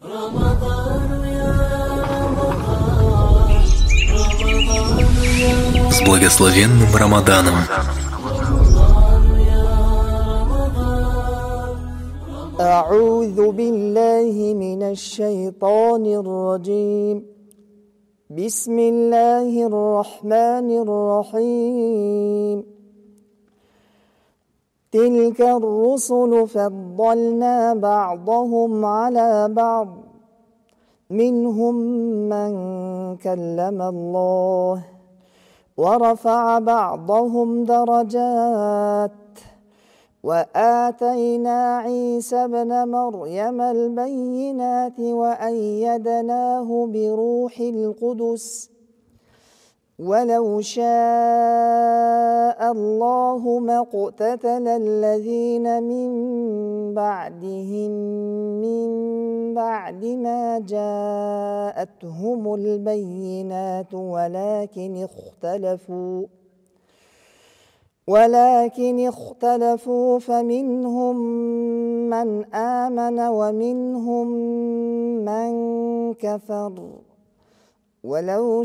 С благословенным Рамаданом! أعوذ بالله من الشيطان الرجيم. بسم الله الرحمن الرحيم. تلك الرسل فضلنا بعضهم على بعض، منهم من كلم الله ورفع بعضهم درجات، وآتينا عيسى ابن مريم البينات وأيدناه بروح القدس، ولو شاء الله ما اقتتل الذين من بعدهم من بعد ما جاءتهم البينات ولكن اختلفوا فمنهم من آمن ومنهم من كفر، ولو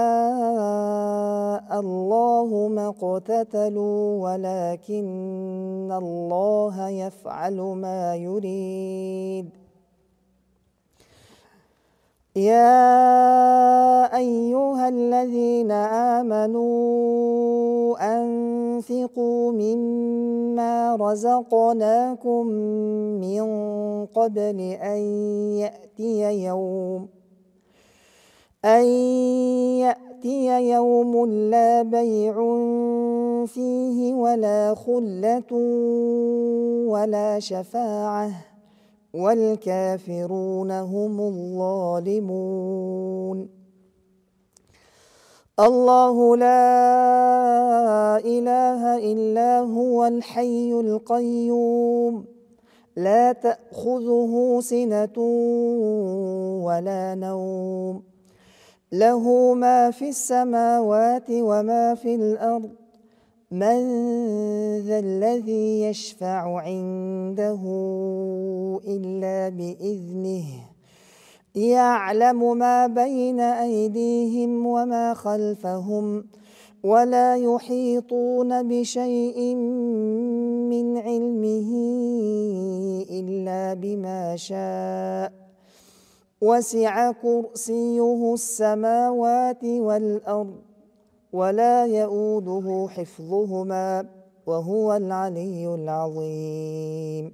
شاء الله ما اقتتلوا ولكن الله يفعل ما يريد. يا أيها الذين آمنوا أنفقوا مما رزقناكم من قبل أن يأتي يوم لا بيع فيه ولا خلة ولا شفاعة والكافرون هم الظالمون. الله لا إله إلا هو الحي القيوم، لا تأخذه سنة ولا نوم، له ما في السماوات وما في الأرض. من ذا الذي يشفع عنده إلا بإذنه، يعلم ما بين أيديهم وما خلفهم، ولا يحيطون بشيء من علمه إلا بما شاء، وسع كرسيه السماوات والأرض ولا يؤوده حفظهما وهو العلي العظيم.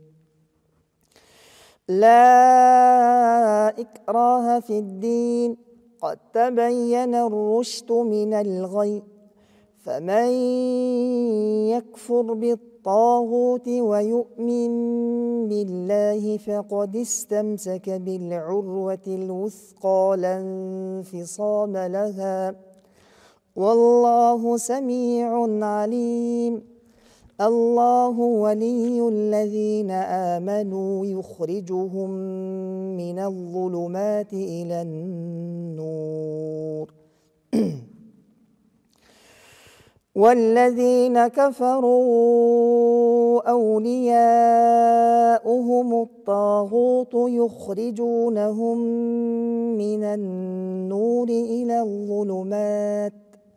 لا إكراه في الدين، قد تبين الرشد من الغي، فمن يكفر بالطاغوت ويؤمن بالله فقد استمسك بالعروة الوثقى لا انفصام لها، والله سميع عليم. الله ولي الذين آمنوا يخرجهم من الظلمات إلى النور والذين كفروا أولياؤهم الطاغوت يخرجونهم من النور إلى الظلمات،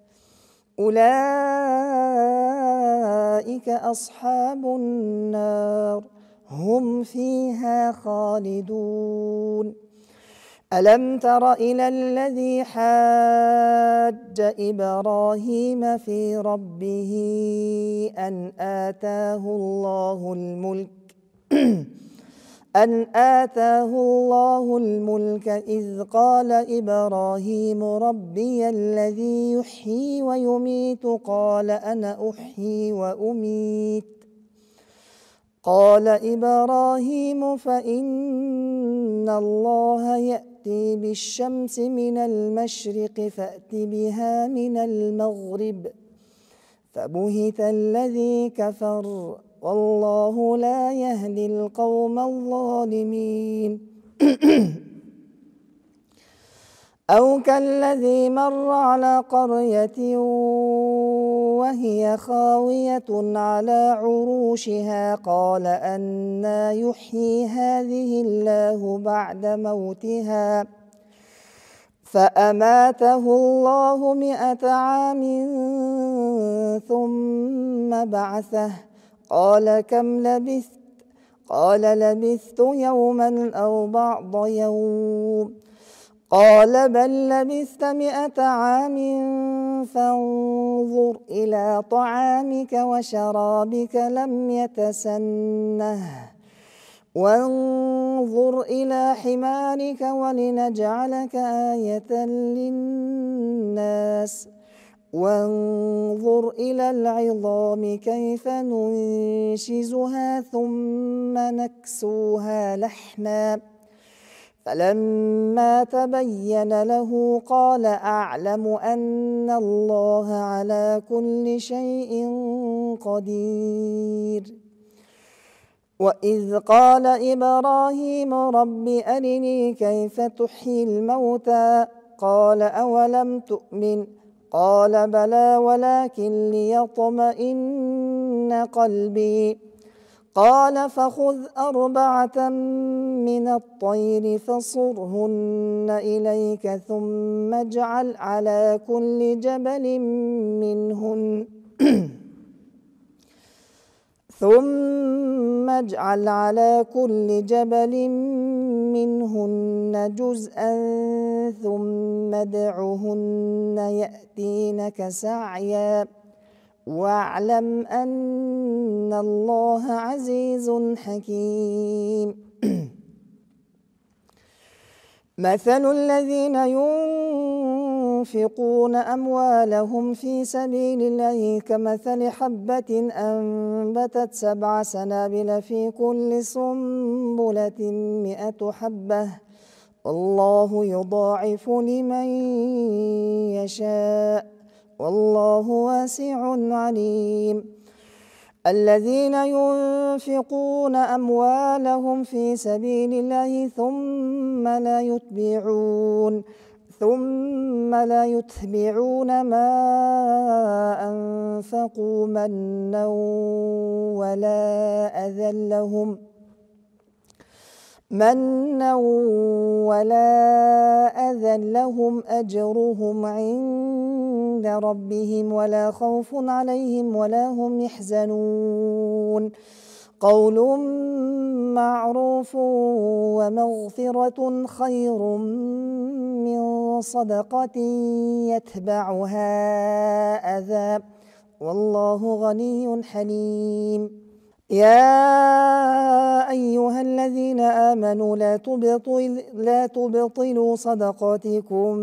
أولئك أصحاب النار هم فيها خالدون. ألم تر إلى الذي حاج إبراهيم في ربه أن آتاه الله الملك إذ قال إبراهيم ربي الذي يحيي ويميت قال أنا أحيي وأميت. قال إبراهيم فإن الله يأتي بالشمس من المشرق فأت بها من المغرب، فبهت الذي كفر والله لا يهدي القوم الظالمين. أو كالذي مر على قرية وهي خاوية على عروشها قال أنى يحيي هذه الله بعد موتها فأماته الله 100 عام ثم بعثه قال كم لبثت قال لبثت يوما أو بعض يوم قال بل لبثت 100 عام فانظر إلى طعامك وشرابك لم يتسنه وانظر إلى حمارك ولنجعلك آية للناس وانظر إلى العظام كيف ننشزها ثم نكسوها لحما فلما تبين له قال أعلم أن الله على كل شيء قدير وإذ قال إبراهيم رب أرني كيف تحيي الموتى قال أولم تؤمن قال بلى ولكن ليطمئن قلبي قال فخذ 4 من الطير فصرهن إليك ثم اجعل على كل جبل منهن جزءا ثم ادعهن يأتينك سعيا واعلم أن الله عزيز حكيم مثل الذين ينفقون أموالهم في سبيل الله كمثل حبة أنبتت 7 سنابل في كل سنبلة 100 حبة والله يضاعف لمن يشاء والله واسع عليم الذين ينفقون أموالهم في سبيل الله ثم لا يتبعون ما أنفقوا منا ولا أذى لهم أجرهم عند ربهم ولا خوف عليهم ولا هم يحزنون قول معروف ومغفرة خير من صدقة يتبعها أذى والله غني حليم يا أيها الذين آمنوا لا تبطلوا صدقاتكم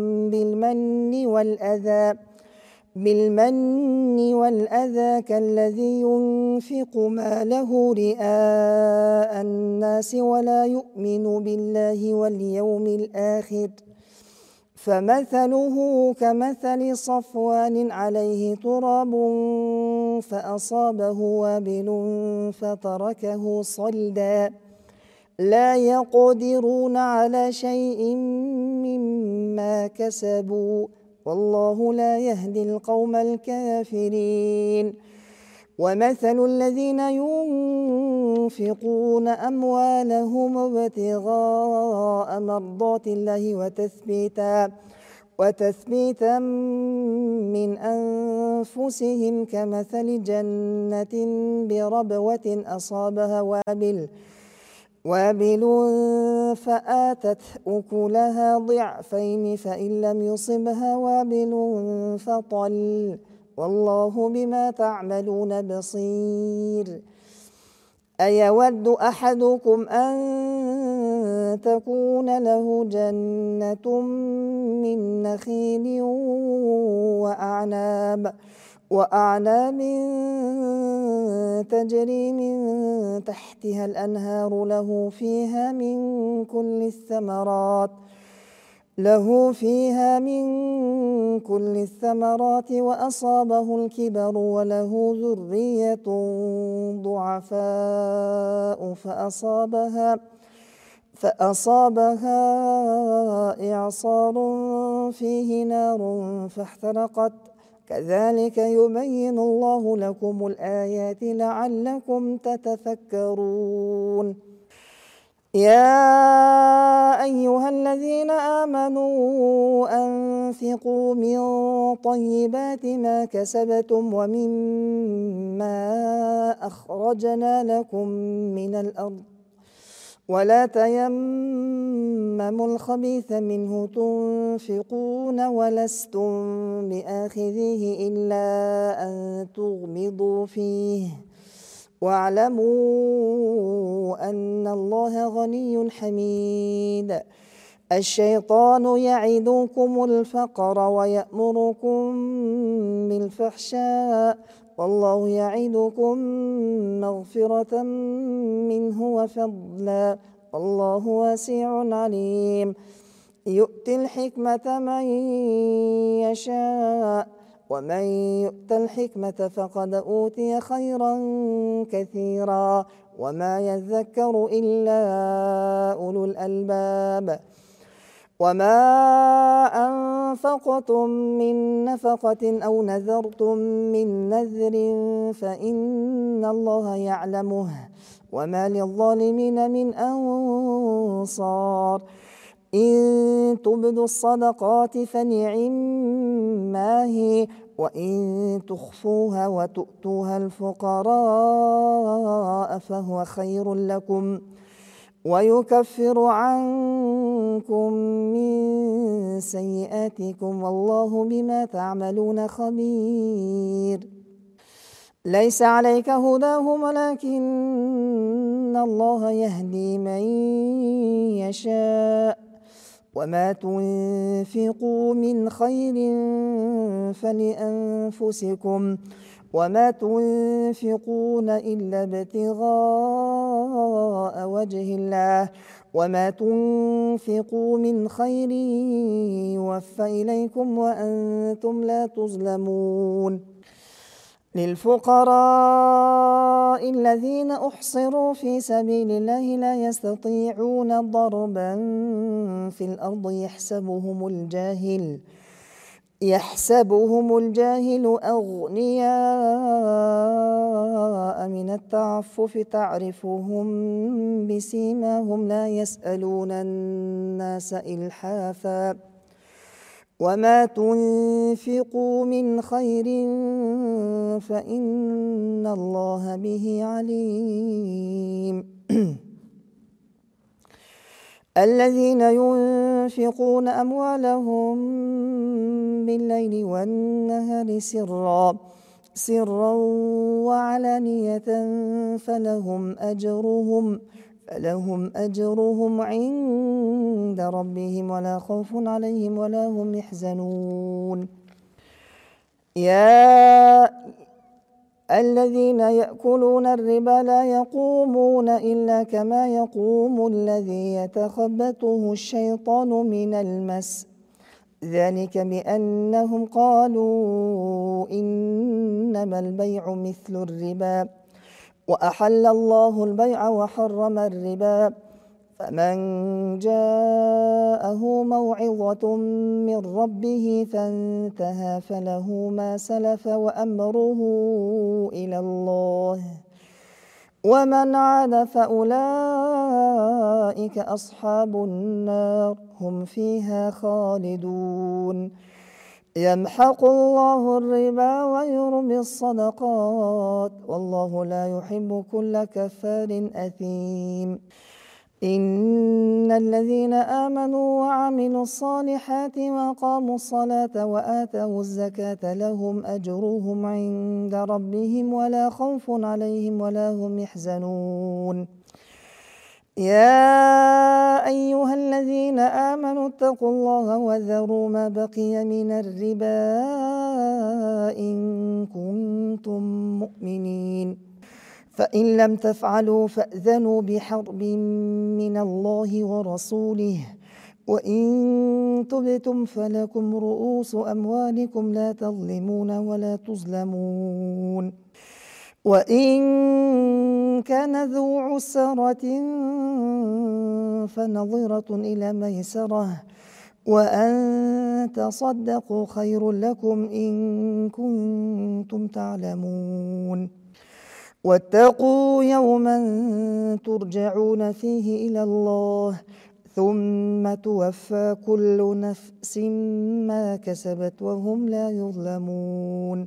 بالمن والأذى كالذي ينفق ماله رئاء الناس ولا يؤمن بالله واليوم الآخر فمثله كمثل صفوان عليه تراب فأصابه وابل فتركه صلدا لا يقدرون على شيء مما كسبوا والله لا يهدي القوم الكافرين ومثل الذين ينفقون أموالهم ابتغاء مرضات الله وتثبيتا من أنفسهم كمثل جنة بربوة أصابها وابل فآتت أكلها ضعفين فإن لم يصبها وابل فطل والله بما تعملون بصير أيود أحدكم أن تكون له جنة من نخيل وأعناب تجري من تحتها الأنهار له فيها من كل الثمرات وأصابه الكبر وله ذرية ضعفاء فأصابها إعصار فيه نار فاحترقت كذلك يبين الله لكم الآيات لعلكم تتفكرون. يا أيها الذين آمنوا أنفقوا من طيبات ما كسبتم ومما أخرجنا لكم من الأرض ولا تيمموا الخبيث منه تنفقون ولستم بآخذيه إلا أن تغمضوا فيه واعلموا أن الله غني حميد. الشيطان يعدكم الفقر ويأمركم بالفحشاء والله يعدكم مغفرة منه وفضلا والله واسع عليم. يؤتي الحكمة من يشاء ومن يؤت الحكمة فقد أوتي خيرا كثيرا وما يذكر إلا أولو الألباب. وما أنفقتم من نفقة أو نذرتم من نذر فإن الله يعلمه وما للظالمين من أنصار. إن تبدوا الصدقات فنعما هي وإن تخفوها وتؤتوها الفقراء فهو خير لكم ويكفر عنكم من سيئاتكم والله بما تعملون خبير. ليس عليك هداهم ولكن الله يهدي من يشاء وما تنفقوا من خير فلأنفسكم وما تنفقون إلا ابتغاء وجه الله وما تنفقوا من خير يوفى إليكم وأنتم لا تظلمون. للفقراء الذين أحصروا في سبيل الله لا يستطيعون ضربا في الأرض يحسبهم الجاهل أغنياء من التعفف تعرفهم بسيماهم لا يسألون الناس إلحافا وما تنفقوا من خير فإن الله به عليم. الذين ينفقون أموالهم بالليل والنهار سرا وعلانية فلهم أجرهم عند ربهم ولا خوف عليهم ولا هم يحزنون. يا الذين يأكلون الربا لا يقومون إلا كما يقوم الذي يتخبطه الشيطان من المس ذلك بأنهم قالوا إنما البيع مثل الربا وأحل الله البيع وحرم الربا فمن جاءه موعظة من ربه فانتهى فله ما سلف وأمره إلى الله ومن عاد فأولئك أصحاب النار هم فيها خالدون. يمحق الله الربا ويربي الصدقات والله لا يحب كل كفار أثيم. إن الذين آمنوا وعملوا الصالحات وأقاموا الصلاة وآتوا الزكاة لهم أجرهم عند ربهم ولا خوف عليهم ولا هم يحزنون. يا أيها الذين آمنوا اتقوا الله وذروا ما بقي من الربا إن كنتم مؤمنين فإن لم تفعلوا فأذنوا بحرب من الله ورسوله وإن تبتم فلكم رؤوس أموالكم لا تظلمون ولا تظلمون. وإن كان ذو عسرة فنظرة إلى ميسرة وأن تصدقوا خير لكم إن كنتم تعلمون واتقوا يوما ترجعون فيه إلى الله ثم توفى كل نفس ما كسبت وهم لا يظلمون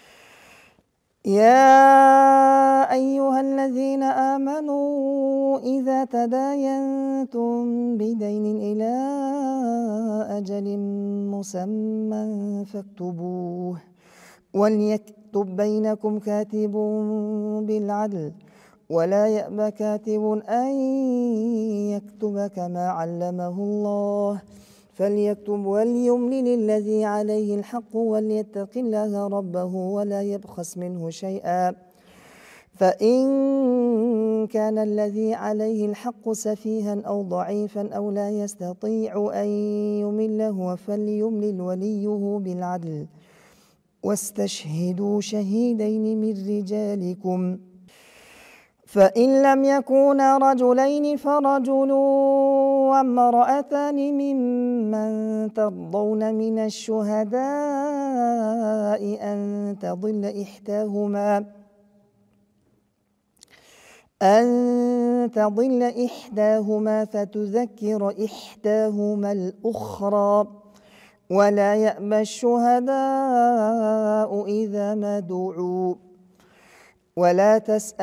يا أيها الذين آمنوا إذا تداينتم بدين إلى أجل مسمى فاكتبوه وليكتب بينكم كاتب بالعدل ولا يأب كاتب أن يكتب كما علمه الله فليكتب وليملل الذي عليه الحق وليتق الله ربه ولا يبخس منه شيئا فإن كان الذي عليه الحق سفيها أو ضعيفا أو لا يستطيع أن يمل هو فليملل وليه بالعدل واستشهدوا شهيدين من رجالكم فإن لم يكونا رجلين فرجل وامرأتان ممن ترضون من الشهداء أن تضل إحداهما فتذكر إحداهما الأخرى ولا يأبى الشهداء إذا ما دعوا ولا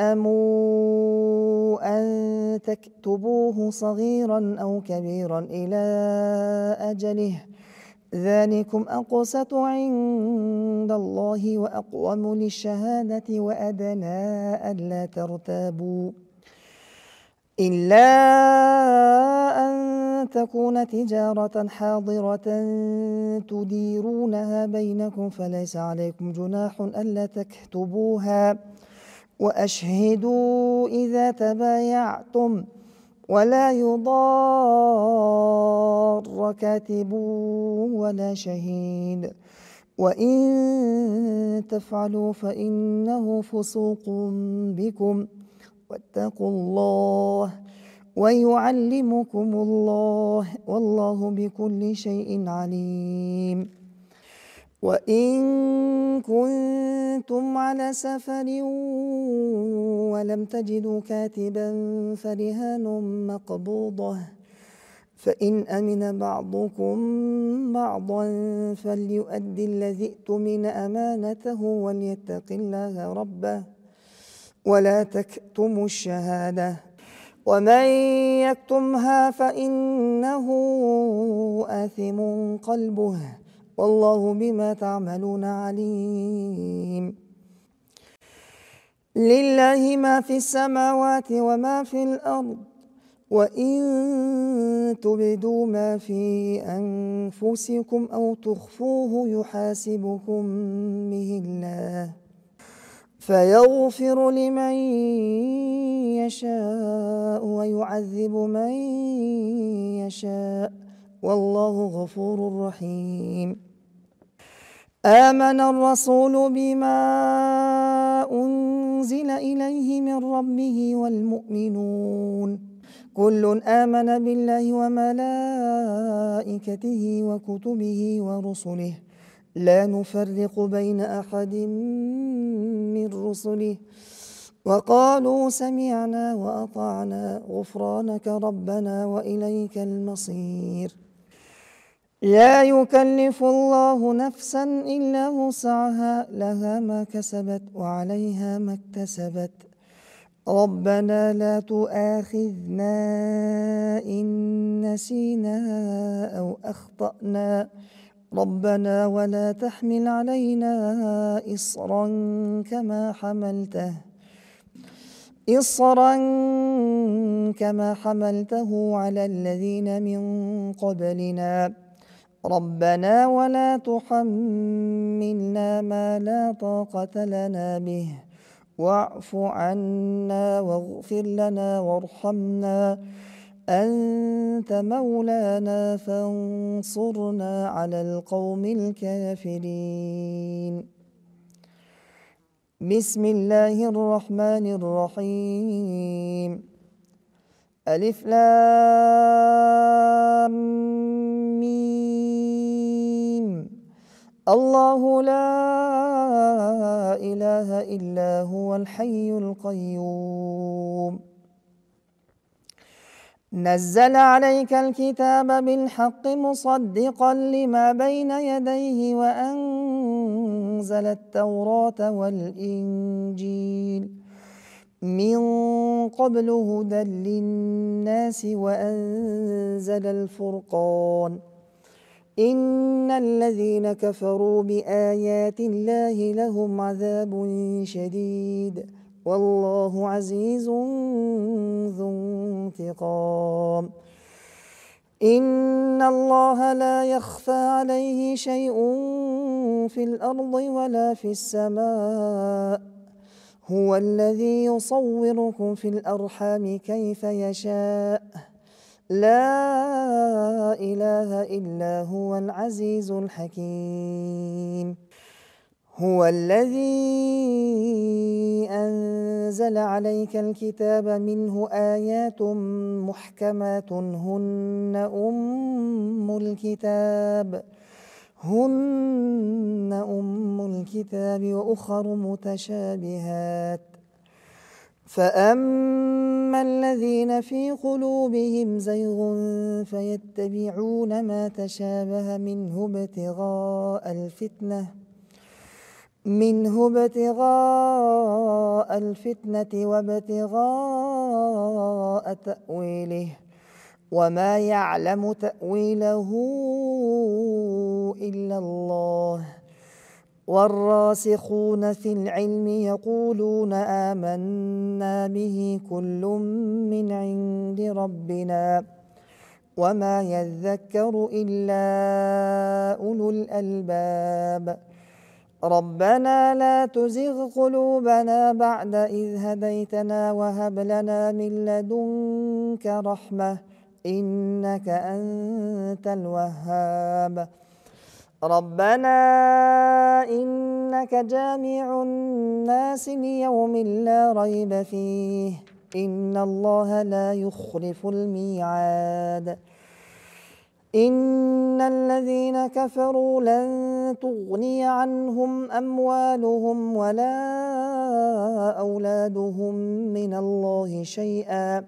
تسأموا أن تكتبوه صغيرا أو كبيرا إلى أجله ذلكم أقسط عند الله وأقوم للشهادة وأدنى ألا ترتابوا إلا أن تكون تجارة حاضرة تديرونها بينكم فليس عليكم جناح ألا تكتبوها وأشهدوا إذا تبايعتم ولا يضار كاتب ولا شهيد وإن تفعلوا فإنه فسوق بكم واتقوا الله ويعلمكم الله والله بكل شيء عليم وإن كنتم على سفر ولم تجدوا كاتبا فرهان مقبوضة فإن أمن بعضكم بعضا فليؤدي الذي ائتمن أمانته وليتق الله ربه ولا تكتموا الشهادة ومن يكتمها فإنه آثم قلبه والله بما تعملون عليم لله ما في السماوات وما في الأرض وإن تبدوا ما في أنفسكم أو تخفوه يحاسبكم به الله فيغفر لمن يشاء ويعذب من يشاء والله غفور رحيم آمن الرسول بما أنزل إليه من ربه والمؤمنون كل آمن بالله وملائكته وكتبه ورسله لا نفرق بين أحد من رسله وقالوا سمعنا وأطعنا غفرانك ربنا وإليك المصير لا يكلف الله نفسا إلا وسعها لها ما كسبت وعليها ما اكتسبت ربنا لا تؤاخذنا إن نسينا أو أخطأنا ربنا ولا تحمل علينا إصرا كما حملته على الذين من قبلنا ربنا ولا تحملنا ما لا طاقة لنا به واعف عنا واغفر لنا وارحمنا أنت مولانا فانصرنا على القوم الكافرين بسم الله الرحمن الرحيم ألف لام ميم الله لا إله إلا هو الحي القيوم نزل عليك الكتاب بالحق مصدقا لما بين يديه وأنزل التوراة والإنجيل من قبل هدى للناس وأنزل الفرقان إن الذين كفروا بآيات الله لهم عذاب شديد والله عزيز ذو انتقام إن الله لا يخفى عليه شيء في الأرض ولا في السماء هو الذي يصوركم في الأرحام كيف يشاء لا إله إلا هو العزيز الحكيم هو الذي أنزل عليك الكتاب منه آيات محكمات هن أم الكتاب وأخر متشابهات فأما الذين في قلوبهم زيغ فيتبعون ما تشابه منه ابتغاء الفتنة وابتغاء تأويله وما يعلم تأويله إلا الله والراسخون في العلم يقولون آمنا به كل من عند ربنا وما يذكر إلا أولو الألباب ربنا لا تزغ قلوبنا بعد إذ هديتنا وهب لنا من لدنك رحمة إنك أنت الوهاب ربنا إنك جامع الناس ليوم لا ريب فيه إن الله لا يخلف الميعاد إن الذين كفروا لن تغني عنهم أموالهم ولا أولادهم من الله شيئا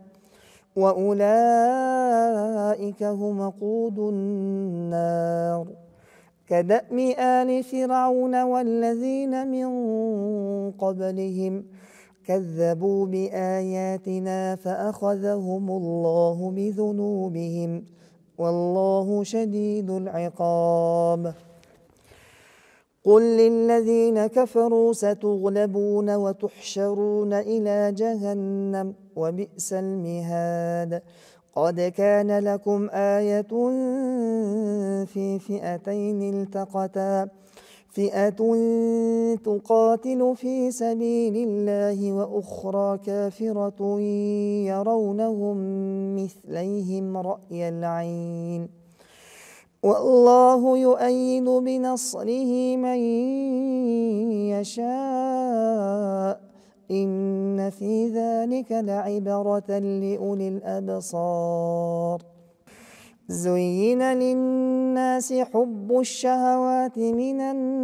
وأولئك هم وقود النار كدأب آل فرعون والذين من قبلهم كذبوا بآياتنا فأخذهم الله بذنوبهم والله شديد العقاب قل للذين كفروا ستغلبون وتحشرون إلى جهنم وبئس المهاد قد كان لكم آية في فئتين التقتا فئة تقاتل في سبيل الله وأخرى كافرة يرونهم مثليهم رأي العين والله يؤيد بنصره من يشاء إن في ذلك لعبرة لأولي الأبصار زين للناس حب الشهوات من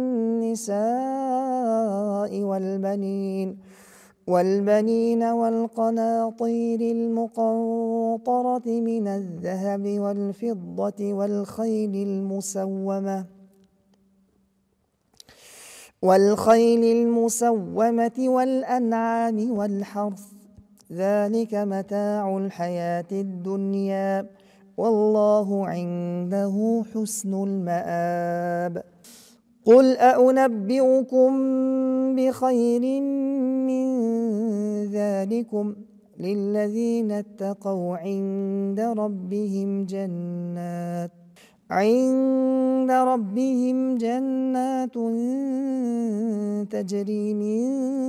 النساء والبنين والقناطير المقنطرة من الذهب والفضة والخيل المسومة والأنعام والحرث ذلك متاع الحياة الدنيا والله عنده حسن المآب قل أنبئكم بخير من ذلكم للذين اتقوا عند ربهم جنات تجري من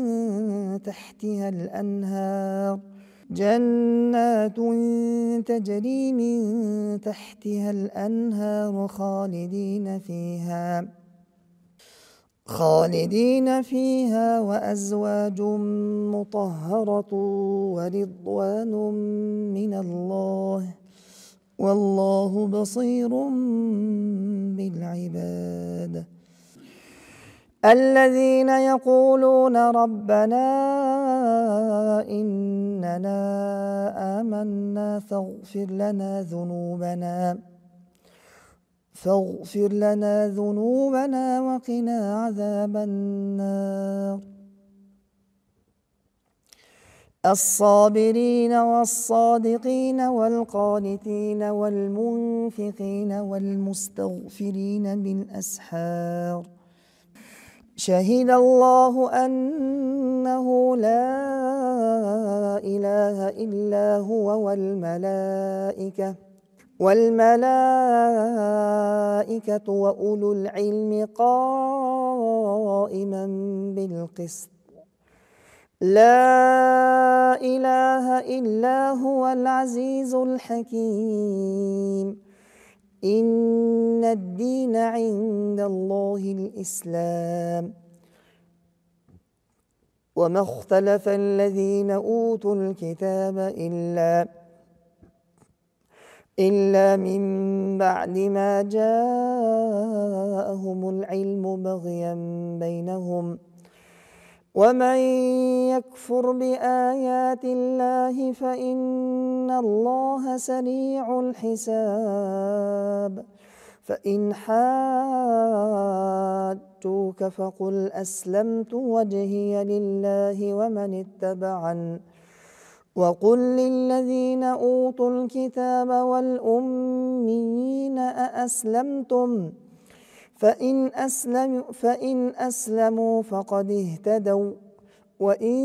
تحتها الأنهار خالدين فيها وأزواج مطهرة ورضوان من الله والله بصير بالعباد الذين يقولون ربنا إننا آمنا فاغفر لنا ذنوبنا وقنا عذاب النار الصابرين والصادقين والقانتين والمنفقين والمستغفرين بالأسحار شهد الله أنه لا إله إلا هو والملائكة وأولو العلم قائما بالقسط لا إله إلا هو العزيز الحكيم إن الدين عند الله الإسلام وما اختلف الذين أوتوا الكتاب إلا من بعد ما جاءهم العلم بغيا بينهم ومن يكفر بآيات الله فإن الله سريع الحساب فإن حاجوك فقل أسلمت وجهي لله ومن اتبعني وقل للذين أوتوا الكتاب والأميين أأسلمتم فإن أسلموا فقد اهتدوا وإن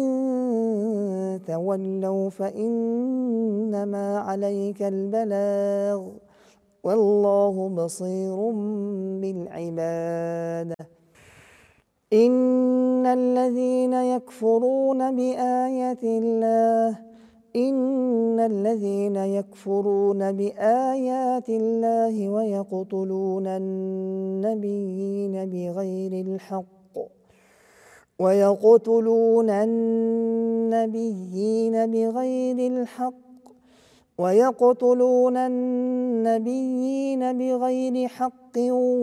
تولوا فإنما عليك البلاغ والله بصير بالعباد إن الذين يكفرون بآيات الله ويقتلون النبيين بغير حق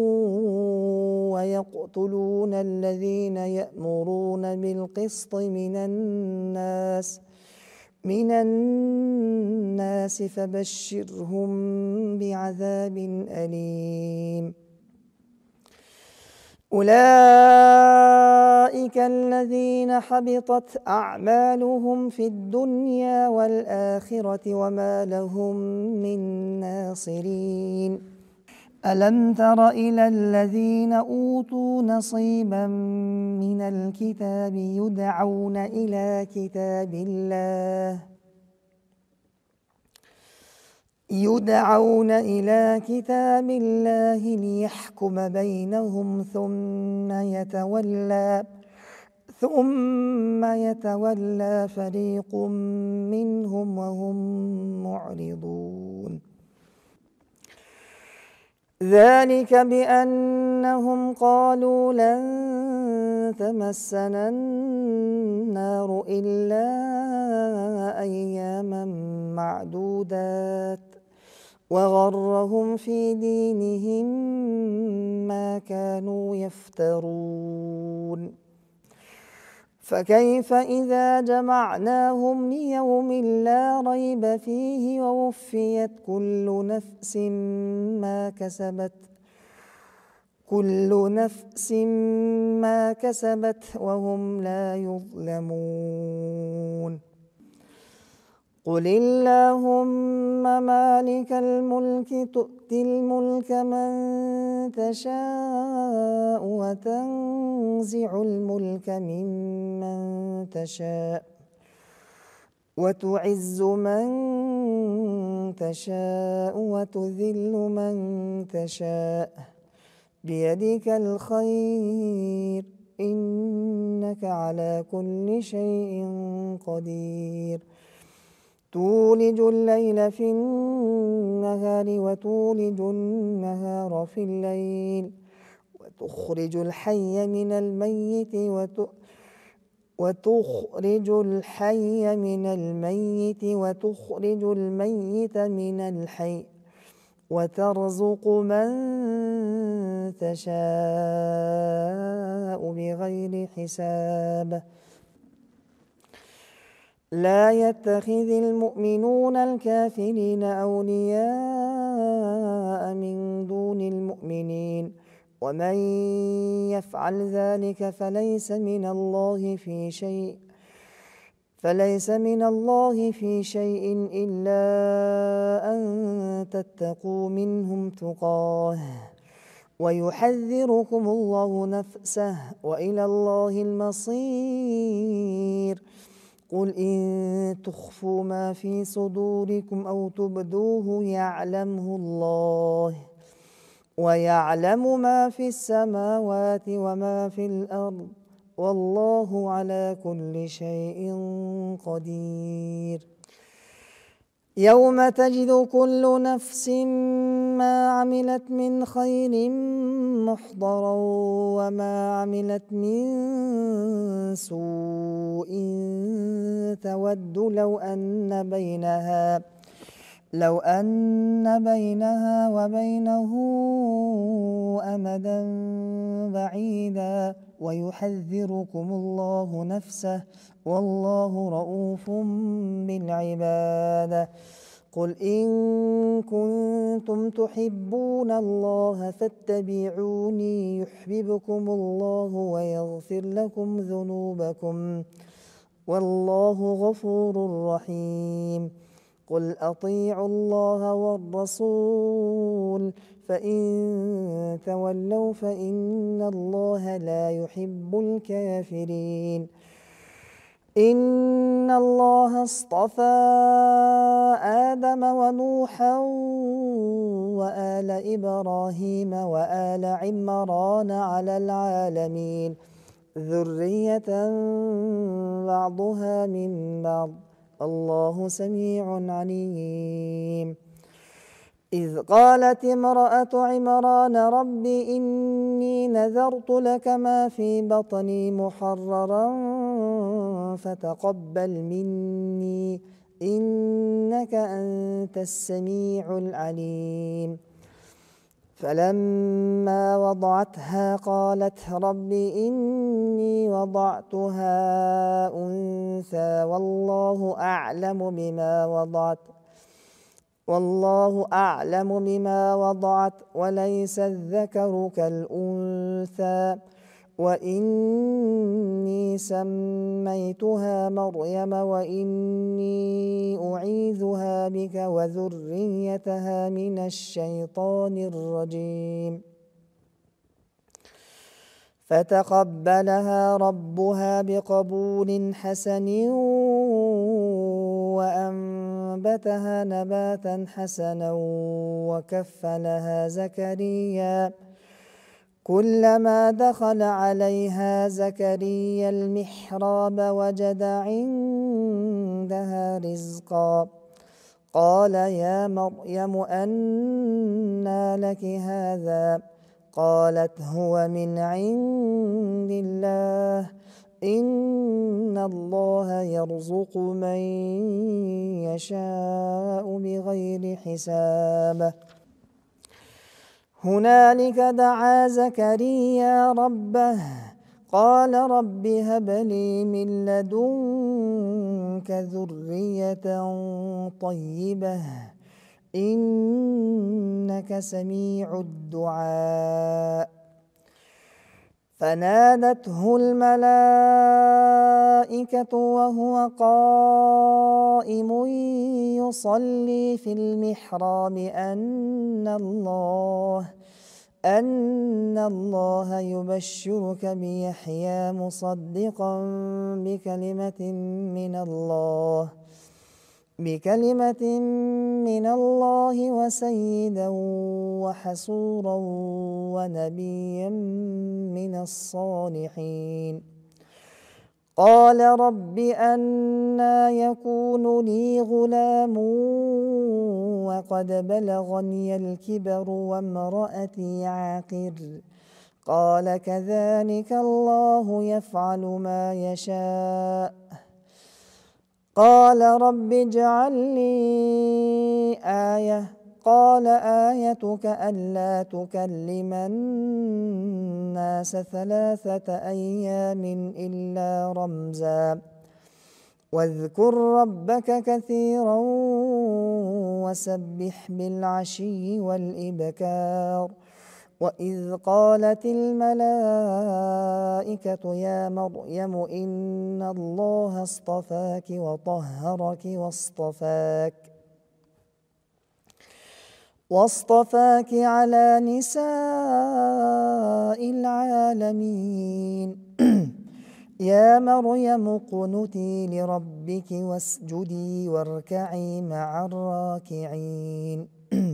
ويقتلون الذين يأمرون بالقسط من الناس فبشرهم بعذاب أليم أولئك الذين حبطت أعمالهم في الدنيا والآخرة وما لهم من ناصرين ألم تر إلى الذين أوتوا نصيبا من الكتاب يدعون إلى كتاب الله ليحكم بينهم ثم يتولى فريق منهم وهم معرضون ذلك بأنهم قالوا لن تمسنا النار إلا أياما معدودات وغرهم في دينهم ما كانوا يفترون فكيف إذا جمعناهم ليوم لا ريب فيه ووفيت كل نفس ما كسبت وهم لا يظلمون قل اللهم مالك الملك تؤتي الملك من تشاء وتنزع الملك ممن تشاء وتعز من تشاء وتذل من تشاء بيدك الخير إنك على كل شيء قدير تولج الليل في النهار وتولج النهار في الليل وتخرج الحي من الميت وتخرج الميت من الحي وترزق من تشاء بغير حساب. لا يتخذ المؤمنون الكافرين أولياء من دون المؤمنين ومن يفعل ذلك فليس من الله في شيء إلا أن تتقوا منهم تقاه ويحذركم الله نفسه وإلى الله المصير. قل إن تخفوا ما في صدوركم أو تبدوه يعلمه الله ويعلم ما في السماوات وما في الأرض والله على كل شيء قدير. يوم تجد كل نفس ما عملت من خير محضرا وما عملت من سوء تود لو أن بينها وبينه أمدا بعيدا ويحذركم الله نفسه والله رؤوف بالعباد. قل إن كنتم تحبون الله فاتبعوني يحببكم الله ويغفر لكم ذنوبكم والله غفور رحيم. قل أطيعوا الله والرسول فإن تولوا فإن الله لا يحب الكافرين. إن الله اصطفى آدم ونوحا وآل إبراهيم وآل عمران على العالمين ذرية بعضها من بعض الله سميع عليم. إذ قالت امرأة عمران رب إني نذرت لك ما في بطني محررا فتقبل مني إنك أنت السميع العليم. فلما وضعتها قالت رب إني وضعتها أنثى والله أعلم بما وضعت وليس الذكر كالأنثى وإني سميتها مريم وإني أعيذها بك وذريتها من الشيطان الرجيم. فتقبلها ربها بقبول حسن وأنبتها نباتا حسنا وكفلها زكريا. كلما دخل عليها زكريا المحراب وجد عندها رزقا قال يا مريم أنى لك هذا قالت هو من عند الله إن الله يرزق من يشاء بغير حساب. هنالك دعا زكريا ربه قال رب هب لي من لدنك ذرية طيبة إنك سميع الدعاء. فنادته الملائكة وهو قائم يصلي في المحراب أن الله يبشرك بيحيى مصدقا بكلمة من الله وسيدا وحصورا ونبيا من الصالحين. قال رب أنى يكون لي غلام وقد بلغني الكبر وامرأتي عاقر قال كذلك الله يفعل ما يشاء. قال رب اجعل لي آية قال آيتك ألا تكلم الناس 3 أيام إلا رمزا واذكر ربك كثيرا وسبح بالعشي والإبكار وإذ قالت الملائكة يا مريم إن الله اصطفاك وطهرك واصطفاك على نساء العالمين يا مريم اقنتي لربك واسجدي واركعي مع الراكعين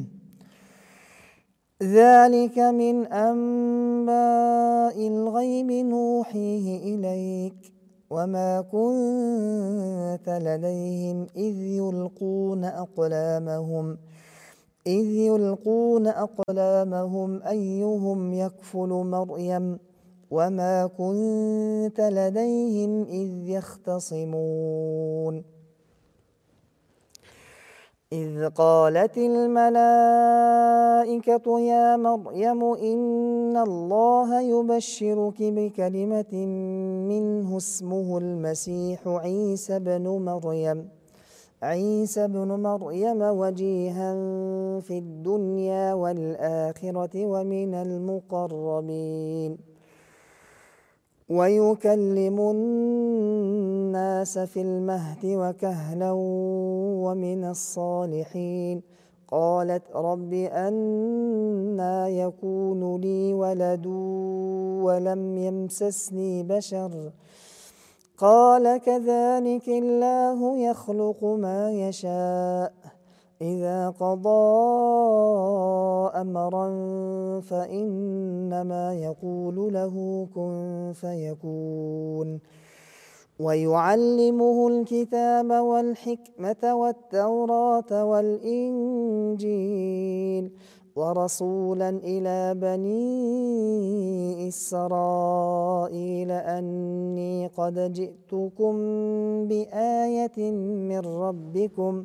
ذلك من أنباء الغيب نوحيه إليك وما كنت لديهم إذ يلقون أقلامهم أيهم يكفل مريم وما كنت لديهم إذ يختصمون إذ قالت الملائكة يا مريم إن الله يبشرك بكلمة منه اسمه المسيح عيسى بن مريم وجيها في الدنيا والآخرة ومن المقربين ويكلم الناس في المهد وكهلا ومن الصالحين قالت رب أنى يكون لي ولد ولم يمسسني بشر قال كذلك الله يخلق ما يشاء إذا قضى أمرا فإنما يقول له كن فيكون ويعلمه الكتاب والحكمة والتوراة والإنجيل ورسولا إلى بني إسرائيل أني قد جئتكم بآية من ربكم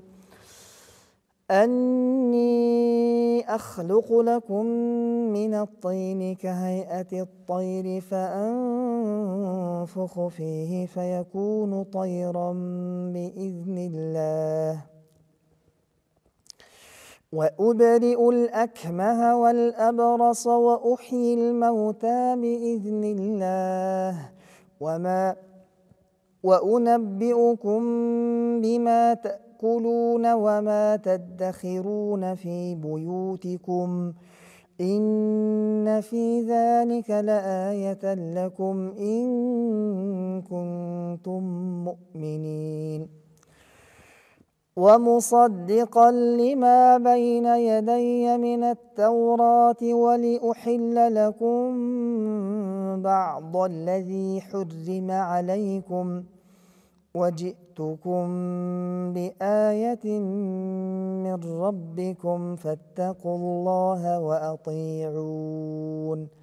أني أخلق لكم من الطين كهيئة الطير فأنفخ فيه فيكون طيرا بإذن الله وأبرئ الأكمه والأبرص وأحيي الموتى بإذن الله وأنبئكم بما تأكلون وما تدخرون في بيوتكم إن في ذلك لآية لكم إن كنتم مؤمنين ومصدقا لما بين يدي من التوراة ولأحل لكم بعض الذي حرم عليكم وجئتكم بآية من ربكم فاتقوا الله وأطيعون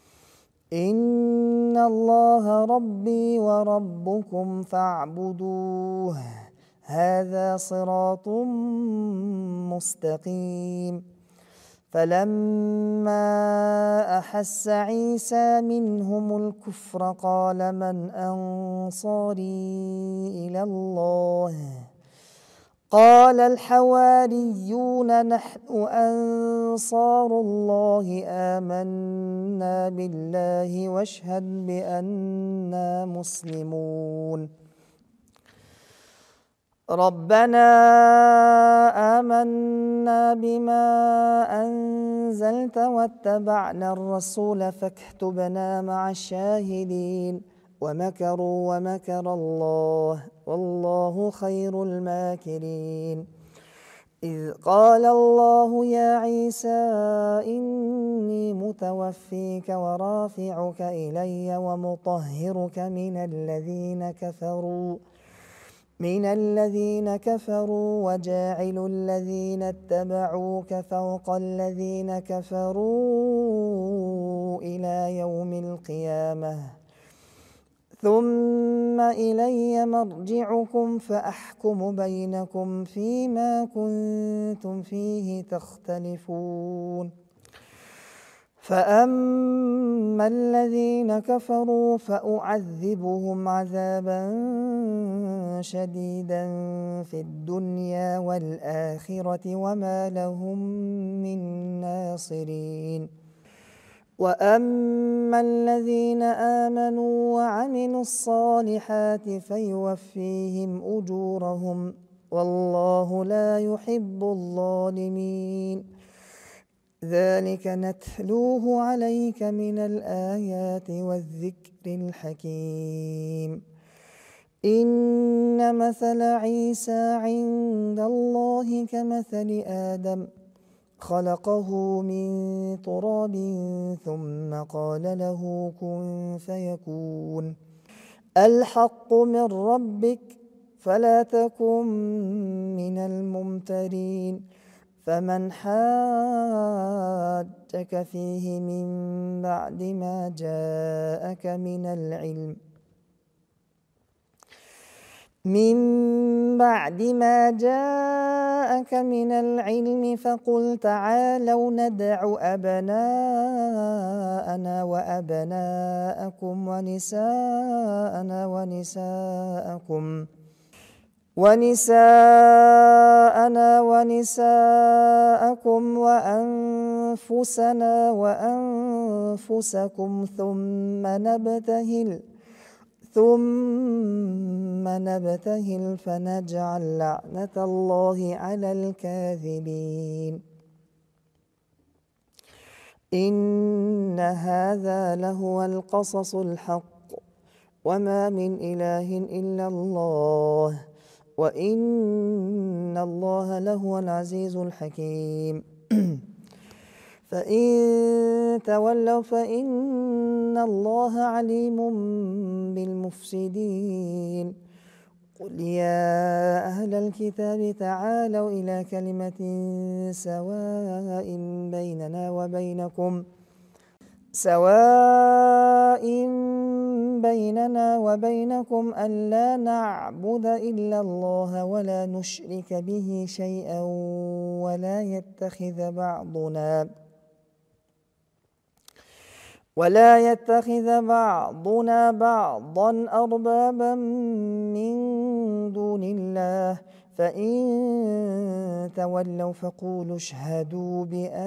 إن الله ربي وربكم فاعبدوه هذا صراط مستقيم فلما أحس عيسى منهم الكفر قال من أنصاري إلى الله قال الحواريون نحن أنصار الله آمنا بالله واشهد بأننا مسلمون ربنا آمنا بما أنزلت واتبعنا الرسول فاكتبنا مع الشاهدين ومكروا ومكر الله والله خير الماكرين إذ قال الله يا عيسى إني متوفيك ورافعك إلي ومطهرك من الذين كفروا وجاعل الذين اتبعوك فوق الذين كفروا إلى يوم القيامة ثم إلي مرجعكم فأحكم بينكم فيما كنتم فيه تختلفون فأما الذين كفروا فأعذبهم عذابا شديدا في الدنيا والآخرة وما لهم من ناصرين وأما الذين آمنوا وعملوا الصالحات فيوفيهم أجورهم والله لا يحب الظالمين ذلك نتلوه عليك من الآيات والذكر الحكيم إن مثل عيسى عند الله كمثل آدم خلقه من تراب ثم قال له كن فيكون الحق من ربك فلا تكن من الممترين فمن حاجك فيه من بعد ما جاءك من العلم فقل تعالوا ندع أبناءنا وأبناءكم ونساءنا ونساءكم وأنفسنا وأنفسكم ثم نبتهل فنجعل لعنة الله على الكاذبين إن هذا لهو القصص الحق وما من إله إلا الله وإن الله لهو العزيز الحكيم فإن تولوا فإن الله عليم بالمفسدين قل يا أهل الكتاب تعالوا إلى كلمة سواء بيننا وبينكم ألا نعبد إلا الله ولا نشرك به شيئا ولا يتخذ بعضنا بعضا أربابا من دون الله فإن تولوا فقولوا اشهدوا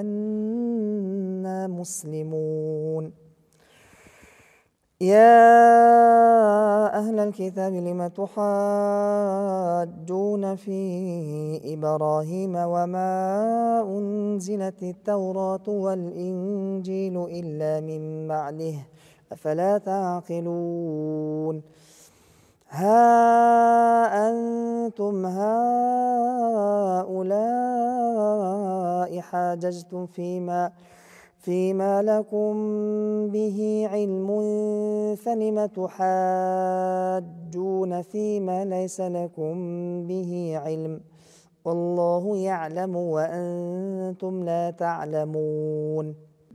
بأننا مسلمون يا أهل الكتاب لم تحاجون في إبراهيم وما أنزلت التوراة والإنجيل إلا من بعده أفلا تعقلون ها أنتم هؤلاء حاججتم فيما لكم به علم فلم تحاجون فيما ليس لكم به علم والله يعلم وأنتم لا تعلمون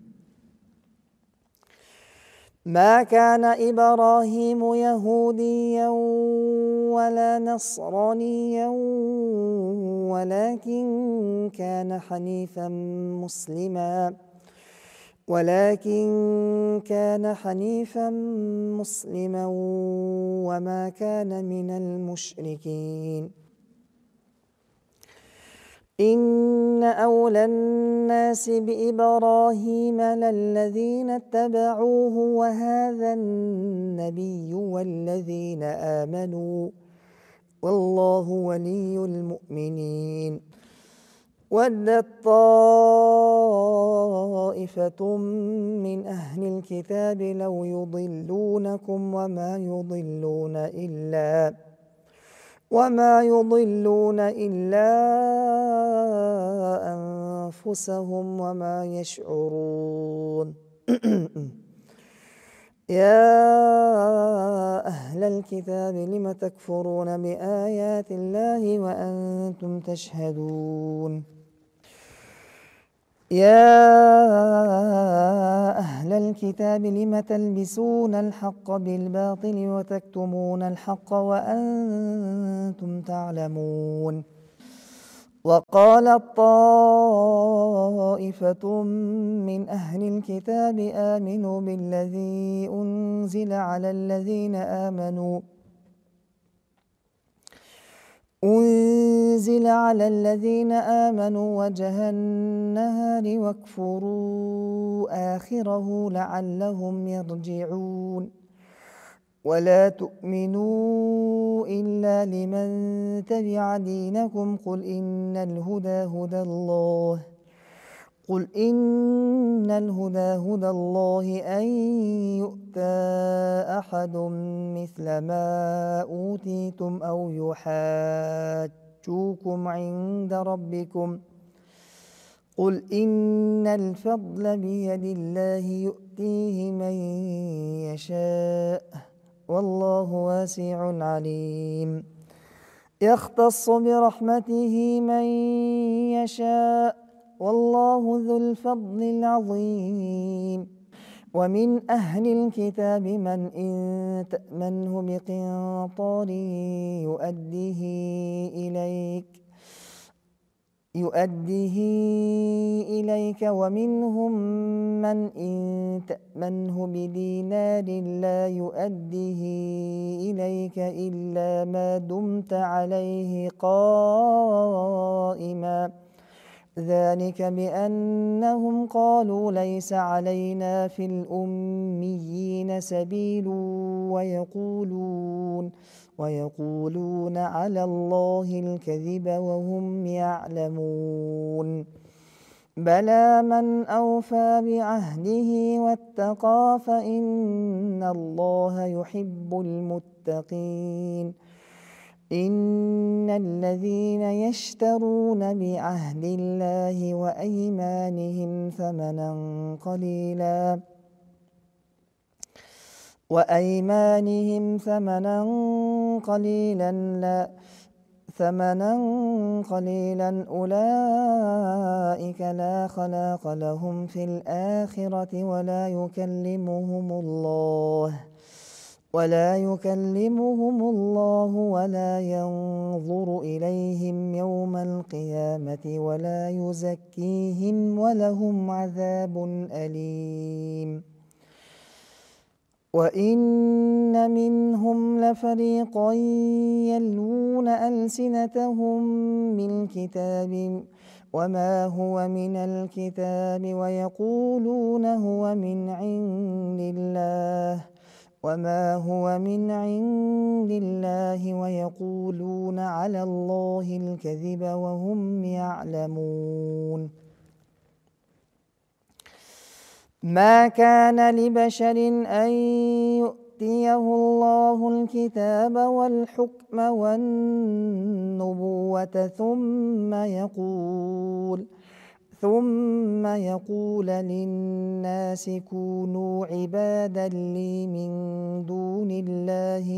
ما كان إبراهيم يهوديا ولا نصرانيا ولكن كان حنيفا مسلما وما كان من المشركين إن أولى الناس بإبراهيم للذين اتبعوه وهذا النبي والذين آمنوا والله ولي المؤمنين ودت طائفة من أهل الكتاب لو يضلونكم وما يضلون إلا أنفسهم وما يشعرون يا أهل الكتاب لم تكفرون بآيات الله وأنتم تشهدون يا أهل الكتاب لم تلبسون الحق بالباطل وتكتمون الحق وأنتم تعلمون وقالت طائفة من أهل الكتاب آمنوا بالذي أنزل على الذين آمنوا وجه النهار واكفروا آخره لعلهم يرجعون ولا تؤمنوا إلا لمن تبع دينكم قل إن الهدى هدى الله أن يؤتى أحد مثل ما أوتيتم أو يحاجوكم عند ربكم قل إن الفضل بيد الله يؤتيه من يشاء والله واسع عليم يختص برحمته من يشاء والله ذو الفضل العظيم ومن أهل الكتاب من إن تأمنه بقنطار يؤديه إليك ومنهم من إن تأمنه بدينار لا يؤديه إليك إلا ما دمت عليه قائما ذلك بأنهم قالوا ليس علينا في الأميين سبيل ويقولون على الله الكذب وهم يعلمون بلى من أوفى بعهده واتقى فإن الله يحب المتقين إن الذين يشترون بعهد الله وأيمانهم ثمنا قليلا أولئك لا خلاق لهم في الآخرة ولا يكلمهم الله ولا ينظر إليهم يوم القيامة ولا يزكيهم ولهم عذاب أليم وإن منهم لفريقا يلوون ألسنتهم بالكتاب وما هو من الكتاب ويقولون هو من عند الله وما هو من عند الله ويقولون على الله الكذب وهم يعلمون ما كان لبشر أن يؤتيه الله الكتاب والحكم والنبوة ثم يقول للناس كونوا عبادا لي من دون الله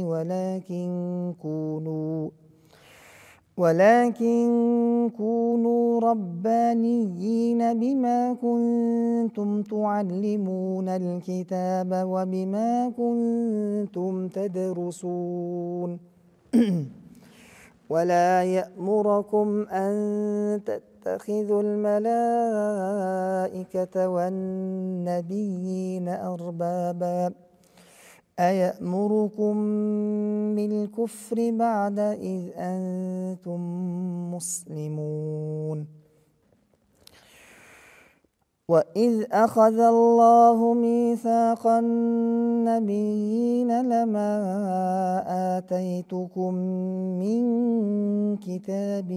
ولكن كونوا ربانيين بما كنتم تعلمون الكتاب وبما كنتم تدرسون ولا يأمركم أن تتخذوا الملائكة والنبيين أربابا أيأمركم بالكفر بعد إذ أنتم مسلمون وإذ أخذ الله ميثاق النبيين لما آتيتكم من كتاب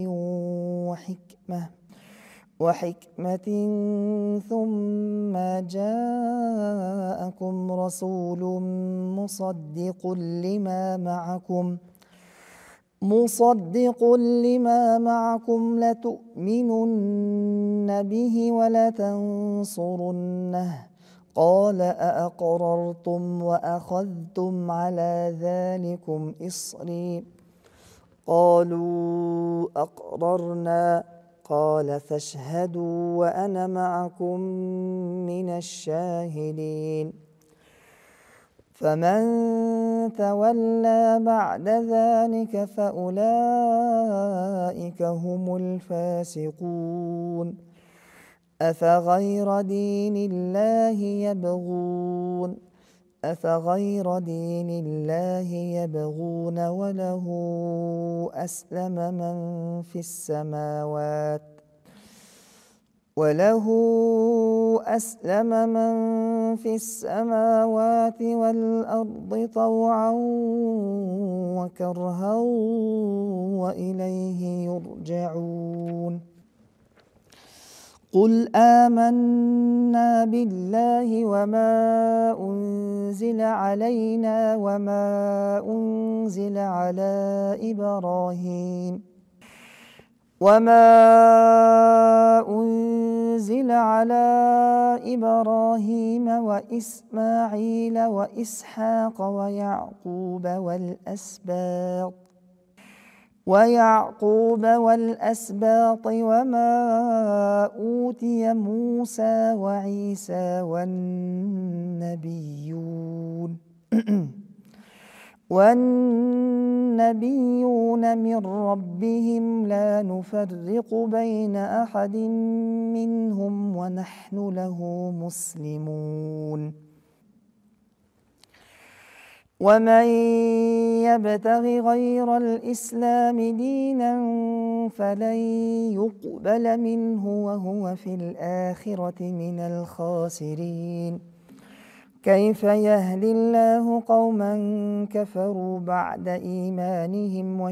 وحكمة ثم جاءكم رسول مصدق لما معكم لتؤمنن به ولتنصرنه قال أأقررتم وأخذتم على ذلكم إصري قالوا أقررنا قال فاشهدوا وأنا معكم من الشاهدين فمن تولى بعد ذلك فأولئك هم الفاسقون أفغير دين الله يبغون وله أسلم من في السماوات والأرض طوعا وكرها وإليه يرجعون قل آمنا بالله وما أنزل علينا وما أنزل على إبراهيم وإسماعيل وإسحاق ويعقوب والأسباط وما أوتي موسى وعيسى والنبيون من ربهم لا نفرق بين أحد منهم ونحن له مسلمون ومن يبتغ غير الإسلام دينا فلن يقبل منه وهو في الآخرة من الخاسرين كيف يهدي الله قوما كفروا بعد إيمانهم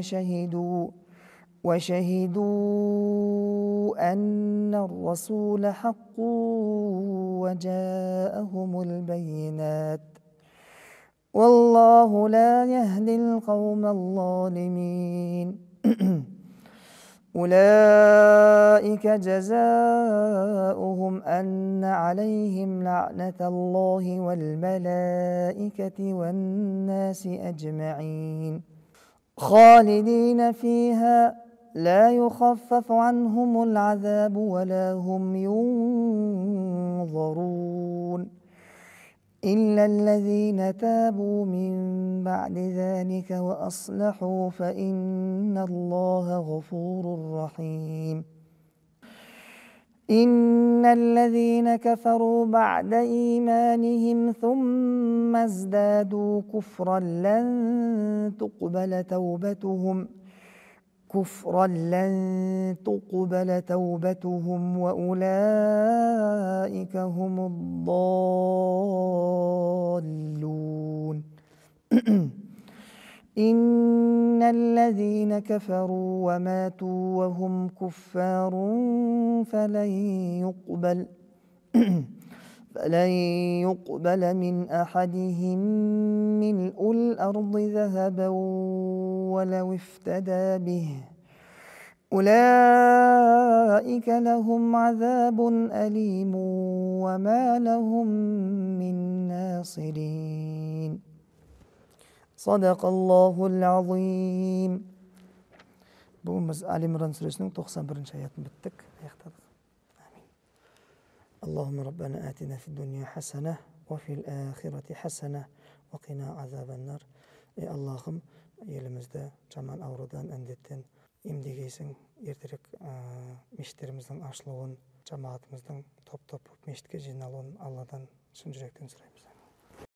وشهدوا أن الرسول حق وجاءهم البينات والله لا يهدي القوم الظالمين أولئك جزاؤهم أن عليهم لعنة الله والملائكة والناس أجمعين خالدين فيها لا يخفف عنهم العذاب ولا هم ينظرون إلا الذين تابوا من بعد ذلك وأصلحوا فإن الله غفور رحيم إن الذين كفروا بعد إيمانهم ثم ازدادوا كفرا لن تقبل توبتهم وأولئك هم الضالون إن الذين كفروا وماتوا وهم كفار فلن يقبل من أحدهم ملء الأرض ذهبا ولو افتدى به أولئك لهم عذاب أليم وما لهم من ناصرين صدق الله العظيم. Bu Ali İmran suresinin 91. ayetini bittik. Ayaktadık. Amin. Allahümme Rabbena atina fid dünya hasene ve fil ahireti hasene ve qina azabennar. Ey Allah'ım elimizde jaman avrudan endetten imdigeysin erterek meşitlerimizden açılığın, cemaatimizden top meşitke jinalıyn Allah'tan şun yürekten suraymiz.